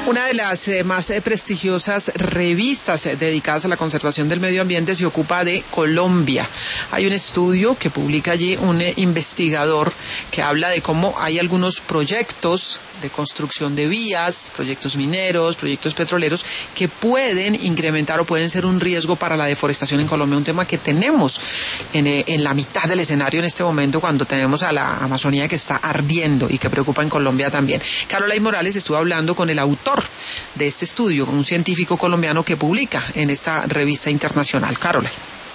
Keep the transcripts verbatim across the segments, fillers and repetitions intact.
Una de las eh, más eh, prestigiosas revistas eh, dedicadas a la conservación del medio ambiente se ocupa de Colombia. Hay un estudio que publica allí un eh, investigador que habla de cómo hay algunos proyectos de construcción de vías, proyectos mineros, proyectos petroleros que pueden incrementar o pueden ser un riesgo para la deforestación en Colombia, un tema que tenemos en, eh, en la mitad del escenario en este momento cuando tenemos a la Amazonía que está ardiendo y que preocupa en Colombia también. Caroline Morales estuvo hablando con el autor de este estudio, con un científico colombiano que publica en esta revista internacional. Caroline.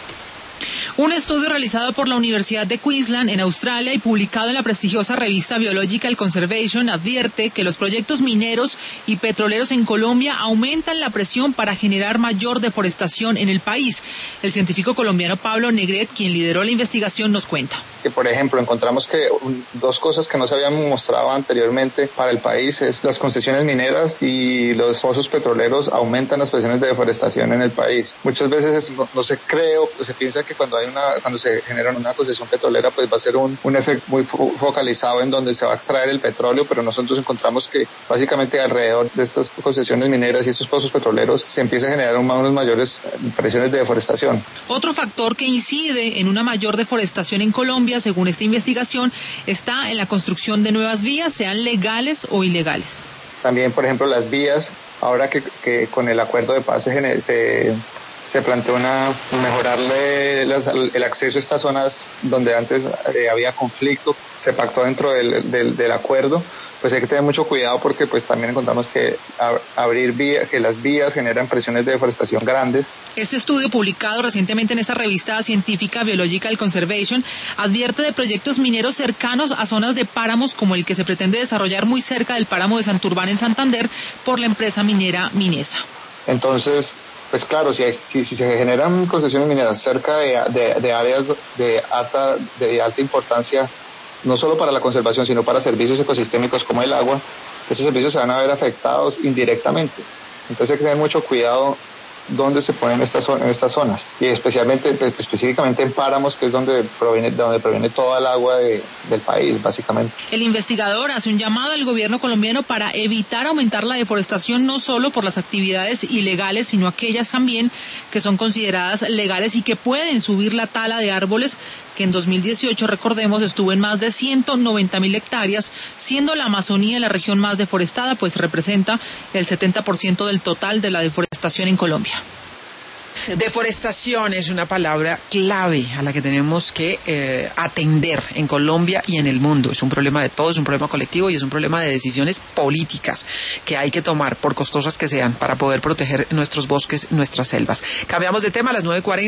Un estudio realizado por la Universidad de Queensland en Australia y publicado en la prestigiosa revista Biological Conservation advierte que los proyectos mineros y petroleros en Colombia aumentan la presión para generar mayor deforestación en el país. El científico colombiano Pablo Negret, quien lideró la investigación, nos cuenta. Que por ejemplo encontramos que un, dos cosas que no se habían mostrado anteriormente para el país es las concesiones mineras y los pozos petroleros aumentan las presiones de deforestación en el país. Muchas veces es, no, no se cree o se piensa que cuando hay una cuando se genera una concesión petrolera pues va a ser un, un efecto muy fo- focalizado en donde se va a extraer el petróleo, pero nosotros encontramos que básicamente alrededor de estas concesiones mineras y estos pozos petroleros se empieza a generar un, unas mayores presiones de deforestación. Otro factor que incide en una mayor deforestación en Colombia, según esta investigación, está en la construcción de nuevas vías, sean legales o ilegales. También, por ejemplo, las vías, ahora que, que con el acuerdo de paz se, se, se planteó una, mejorarle las, el acceso a estas zonas donde antes eh, había conflicto, se pactó dentro del, del, del acuerdo, pues hay que tener mucho cuidado porque pues también encontramos que ab- abrir vías, que las vías generan presiones de deforestación grandes. Este estudio, publicado recientemente en esta revista científica Biological Conservation, advierte de proyectos mineros cercanos a zonas de páramos como el que se pretende desarrollar muy cerca del páramo de Santurbán en Santander por la empresa minera Minesa. Entonces, pues claro, si, hay, si, si se generan concesiones mineras cerca de, de, de áreas de alta, de alta importancia, no solo para la conservación, sino para servicios ecosistémicos como el agua, esos servicios se van a ver afectados indirectamente. Entonces hay que tener mucho cuidado dónde se ponen estas, en estas zonas, y especialmente, específicamente en páramos, que es donde proviene, donde proviene toda el agua de, del país, básicamente. El investigador hace un llamado al gobierno colombiano para evitar aumentar la deforestación, no solo por las actividades ilegales, sino aquellas también que son consideradas legales y que pueden subir la tala de árboles, que en dos mil dieciocho, recordemos, estuvo en más de ciento noventa mil hectáreas, siendo la Amazonía la región más deforestada, pues representa el setenta por ciento del total de la deforestación en Colombia. Deforestación es una palabra clave a la que tenemos que eh, atender en Colombia y en el mundo. Es un problema de todos, es un problema colectivo y es un problema de decisiones políticas que hay que tomar, por costosas que sean, para poder proteger nuestros bosques, nuestras selvas. Cambiamos de tema a las nueve cuarenta.